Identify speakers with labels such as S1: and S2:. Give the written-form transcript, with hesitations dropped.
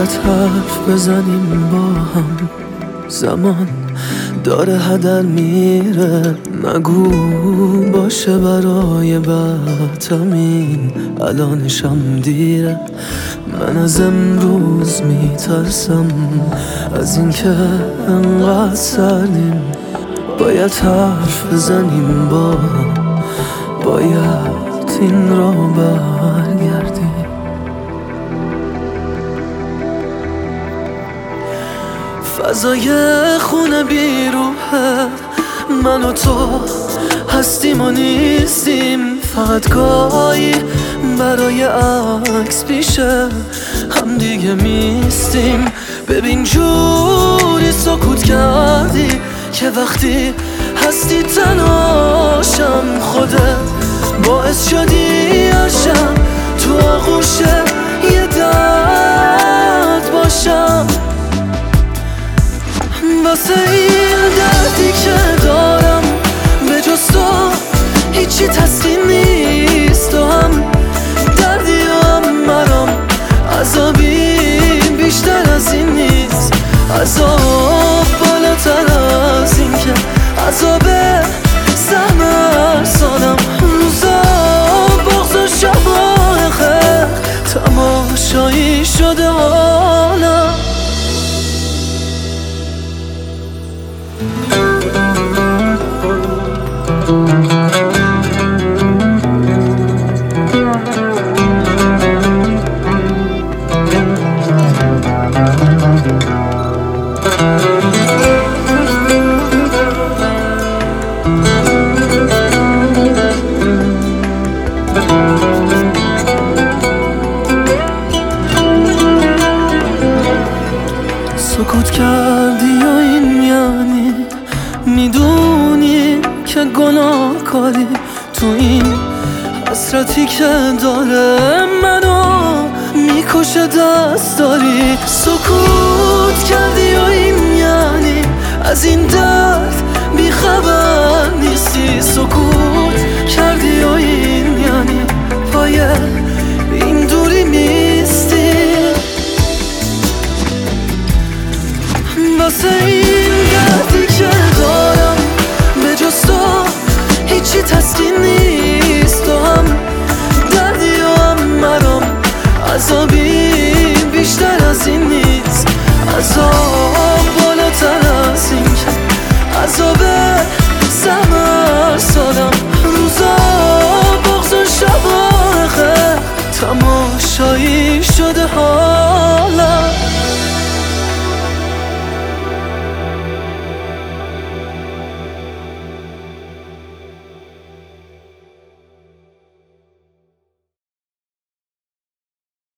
S1: باید حرف بزنیم با هم. زمان داره هدر میره، نگو باشه برای بعد. همین الانشم دیره، من از امروز میترسم از اینکه انقدر سردیم. باید حرف بزنیم با هم، باید این را برگردیم. فضای خونه بیروحه، من و تو هستیم و نیستیم. فقط گاهی برای عکس پیشه هم دیگه میستیم. ببین جوری سکوت کردی که وقتی هستی تنهاشم. خودت باعث شدی عشقم تو آغوش یه درد باشم. واسه این دردی که دارم به جز تو هیچی تسکین نیست. تو هم دردی هم مرام، عذابی بیشتر از این نیست. عذاب بالاتر از این که عذاب سهم هر سالم. روزا بغض و شبای خیر تماشایی شده حالم. سکوت کردی یا این یعنی میدونی که گناه کاری تو این حسرتی که داره منو میکشه دست داری. سکوت کردی یا این یعنی از این درد بیخبر نیستی. سکوت کردی یا این یعنی پای این دوری میستی. واسه این دردی که دارم به جز تو هیچی تسکین نیست. تو هم دردی هم مرام، عذابی بیشتر از این نیست. عذاب بالاتر از این که عذاب سهم هر سالم. روزا بغض و شبای خیر تماشایی شده ها.